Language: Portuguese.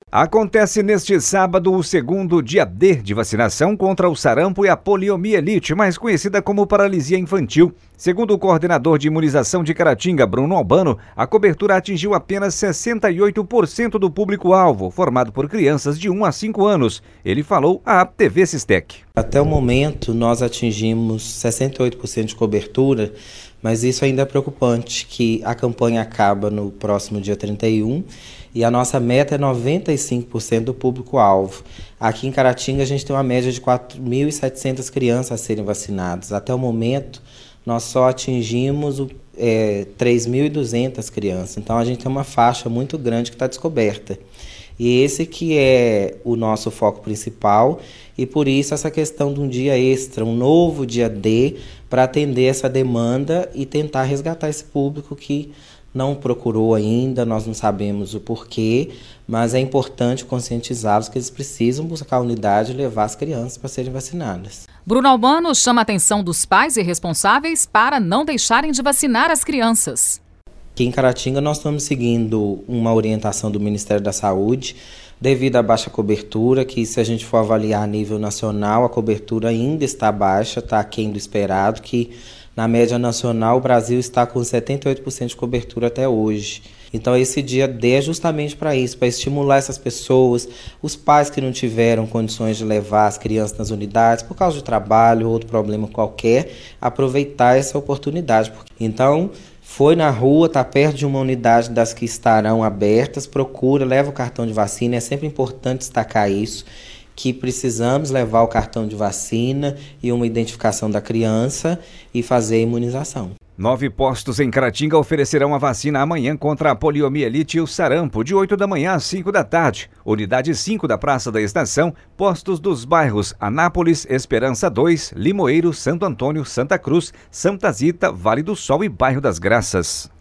Acontece neste sábado o segundo dia D de vacinação contra o sarampo e a poliomielite, mais conhecida como paralisia infantil. Segundo o coordenador de imunização de Caratinga, Bruno Albano, a cobertura atingiu apenas 68% do público-alvo, formado por crianças de 1 a 5 anos. Ele falou à TV Sistec. Até o momento, nós atingimos 68% de cobertura, mas isso ainda é preocupante, que a campanha acaba no próximo dia 31 e a nossa meta é 95% do público-alvo. Aqui em Caratinga, a gente tem uma média de 4.700 crianças a serem vacinadas. Até o momento, nós só atingimos 3.200 crianças. Então, a gente tem uma faixa muito grande que está descoberta. E esse que é o nosso foco principal, e por isso essa questão de um dia extra, um novo dia D, para atender essa demanda e tentar resgatar esse público que não procurou ainda, nós não sabemos o porquê, mas é importante conscientizá-los que eles precisam buscar a unidade e levar as crianças para serem vacinadas. Bruno Albano chama a atenção dos pais e responsáveis para não deixarem de vacinar as crianças. Aqui em Caratinga nós estamos seguindo uma orientação do Ministério da Saúde, devido à baixa cobertura, que se a gente for avaliar a nível nacional, a cobertura ainda está baixa, está aquém do esperado, que na média nacional o Brasil está com 78% de cobertura até hoje. Então esse dia D é justamente para isso, para estimular essas pessoas, os pais que não tiveram condições de levar as crianças nas unidades, por causa de trabalho ou outro problema qualquer, aproveitar essa oportunidade. Então, foi na rua, está perto de uma unidade das que estarão abertas, procura, leva o cartão de vacina, é sempre importante destacar isso, que precisamos levar o cartão de vacina e uma identificação da criança e fazer a imunização. 9 postos em Caratinga oferecerão a vacina amanhã contra a poliomielite e o sarampo, de 8 da manhã às 5 da tarde. Unidade 5 da Praça da Estação, postos dos bairros Anápolis, Esperança 2, Limoeiro, Santo Antônio, Santa Cruz, Santa Zita, Vale do Sol e Bairro das Graças.